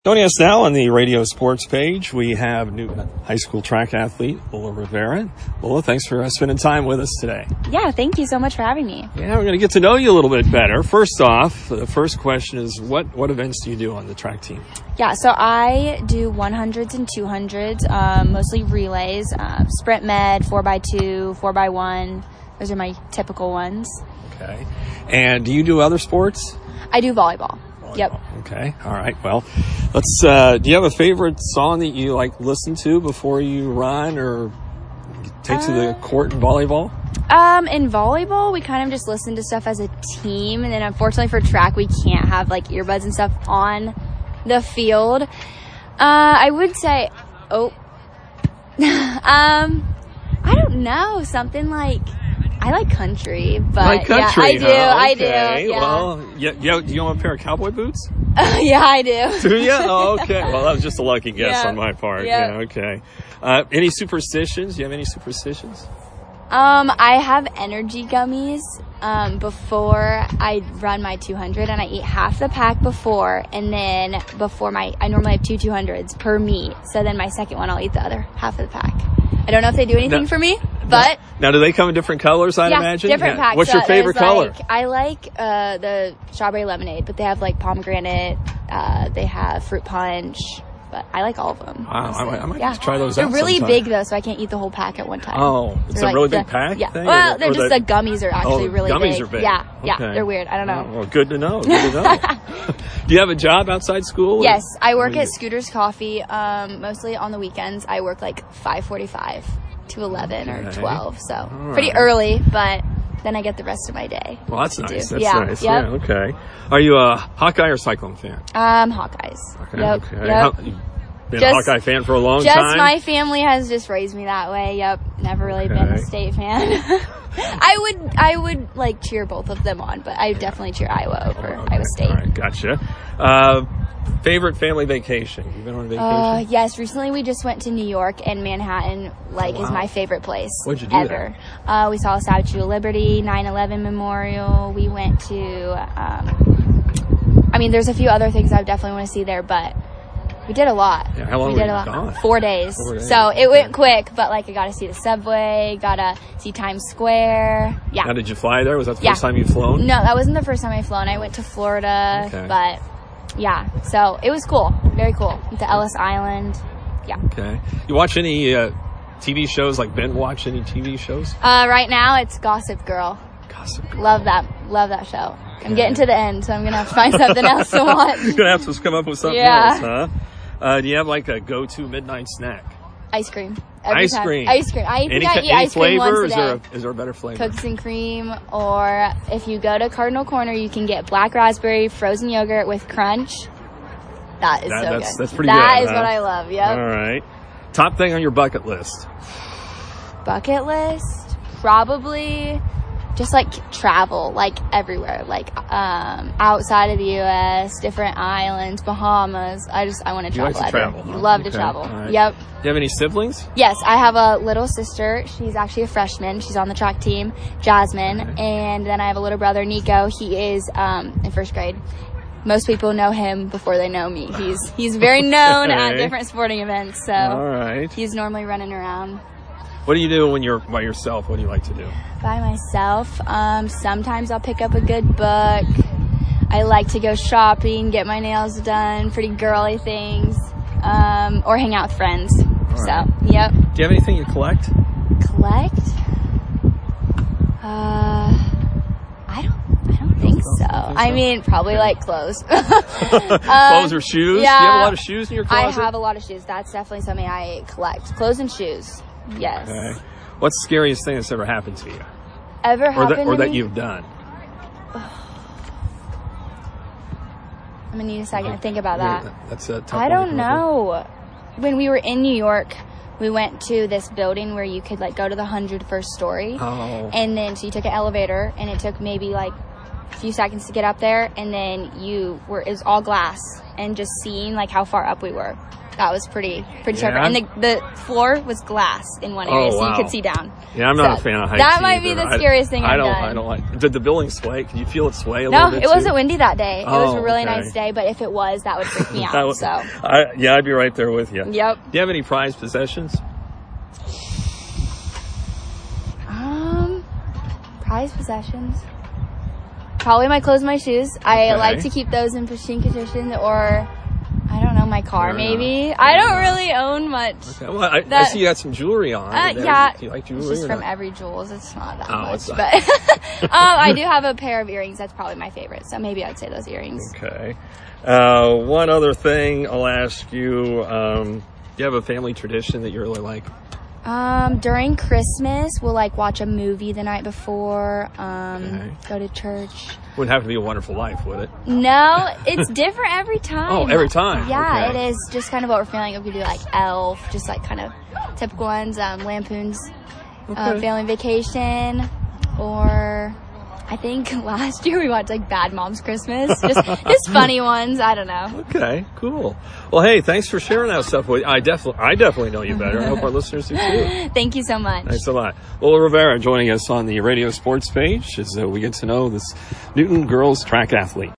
Joining us now on the radio sports page, we have Newton High School track athlete Lola Rivera. Lola, thanks for spending time with us today. Yeah, thank you so much for having me. Yeah, we're going to get to know you a little bit better. First off, the first question is, what events do you do on the track team? Yeah, so I do 100s and 200s, mostly relays, sprint med, 4x2, 4x1. Those are my typical ones. Okay. And do you do other sports? I do volleyball. Yep. Okay. All right. Well, let's. Do you have a favorite song that you listen to before you run or take to the court in volleyball? In volleyball, we kind of just listen to stuff as a team, and then unfortunately for track, we can't have earbuds and stuff on the field. I would say, I don't know, something like. I like country, but country, yeah, I do. Okay. Yeah. Well, do you want a pair of cowboy boots? Yeah, I do. Do you? Oh, okay. Well, that was just a lucky guess on my part. Yeah. Okay. Any superstitions? Do you have any superstitions? I have energy gummies before I run my 200, and I eat half the pack before, and then I normally have two 200s per meet. So then my second one, I'll eat the other half of the pack. I don't know if they do anything for me, but... Now, do they come in different colors, I'd imagine? Different packs. What's your favorite color? I like the strawberry lemonade, but they have pomegranate, they have fruit punch, but I like all of them. Wow, I might just try those out. They're really sometime. big, though, so I can't eat the whole pack at one time. Oh, it's a really big pack? Yeah. Thing, well, they're just the gummies are actually really big. Gummies are big. Yeah, okay. They're weird. I don't know. Oh, well, good to know. Good to know. Do you have a job outside school? Yes, I work at Scooter's Coffee, mostly on the weekends. I work 5:45 to 11 or 12, so pretty early, but then I get the rest of my day. Well, that's nice. Do. That's nice. Yep. Yeah, okay. Are you a Hawkeye or Cyclone fan? Hawkeyes. Okay. Yep. Okay. Yep. Been a Hawkeye fan for a long time? Just my family has just raised me that way. Yep. Never really been a State fan. I would cheer both of them on, but I definitely cheer Iowa over Iowa State. All right, gotcha. Favorite family vacation? You've been on a vacation? Yes, recently we just went to New York, and Manhattan is my favorite place. What'd you do ever. We saw Statue of Liberty, 9/11 Memorial. We went to there's a few other things I definitely want to see there, but we did a lot. Yeah, how long we did were a you gone? 4 days. 4 days. So it went quick, but I got to see the subway, got to see Times Square. Yeah. Now, did you fly there? Was that the first time you'd flown? No, that wasn't the first time I've flown. I went to Florida, but yeah. So it was cool. Very cool. Went to Ellis Island. Yeah. Okay. You watch any TV shows? Ben watch any TV shows? Right now it's Gossip Girl. Gossip Girl. Love that show. Okay. I'm getting to the end, so I'm going to have to find something else to watch. You're going to have to come up with something else, huh? Do you have a go-to midnight snack? Ice cream. Ice cream. I think I eat ice cream once a day. Is there a better flavor? Cookies and cream, or if you go to Cardinal Corner, you can get black raspberry frozen yogurt with crunch. That is so good. That's pretty good. That is what I love, yep. All right. Top thing on your bucket list? Bucket list? Probably just travel, everywhere, outside of the U.S., different islands, Bahamas. I want to travel. You like to travel, huh? Love to travel. Right. Yep. Do you have any siblings? Yes, I have a little sister. She's actually a freshman. She's on the track team, Jasmine. Okay. And then I have a little brother, Nico. He is in first grade. Most people know him before they know me. He's very known at different sporting events. So all right. He's normally running around. What do you do when you're by yourself? What do you like to do? By myself, sometimes I'll pick up a good book. I like to go shopping, get my nails done, pretty girly things, or hang out with friends. All right. Yep. Do you have anything you collect? Collect? I don't think so. Probably clothes. Clothes or shoes? Yeah. Do you have a lot of shoes in your closet? I have a lot of shoes. That's definitely something I collect. Clothes and shoes. Yes. Okay. What's the scariest thing that's ever happened to you? Ever happened to me? Or that you've done? I'm going to need a second to think about that. That's a tough I don't know. When we were in New York, we went to this building where you could go to the 101st story. Oh. And then so you took an elevator, and it took maybe a few seconds to get up there, and then it was all glass, and just seeing how far up we were. That was pretty Yeah. sharp. And the floor was glass in one area, so you could see down. Yeah, I'm not a fan of heights. That might be either. the scariest thing I've done. I don't like. Did the building sway? Can you feel it sway a little bit? No, it wasn't windy that day. It was a really okay. nice day, but if it was, that would freak me out. I'd be right there with you. Yep. Do you have any prized possessions? Prized possessions. Probably my clothes and my shoes. I like to keep those in pristine condition, or I don't know, my car maybe. I don't really own much. Okay. Well, I see you got some jewelry on. Yeah. Do you like jewelry? It's just or from not? Every Jewels. It's not that Oh, much, it's not. but I do have a pair of earrings. That's probably my favorite. So maybe I'd say those earrings. Okay. One other thing I'll ask you. Do you have a family tradition that you really like? During Christmas, we'll like watch a movie the night before, go to church. Wouldn't have to be A Wonderful Life, would it? No, it's different every time. Oh, every time. Yeah, Okay. it is just kind of what we're feeling. If we do like Elf, just like kind of typical ones, Lampoon's Family Vacation, or I think last year we watched like Bad Moms Christmas. Just funny ones. I don't know. Okay, cool. Well, hey, thanks for sharing that stuff with I definitely know you better. I hope our listeners do too. Thank you so much. Thanks a lot. Lola Rivera joining us on the radio sports page as we get to know this Newton girls track athlete.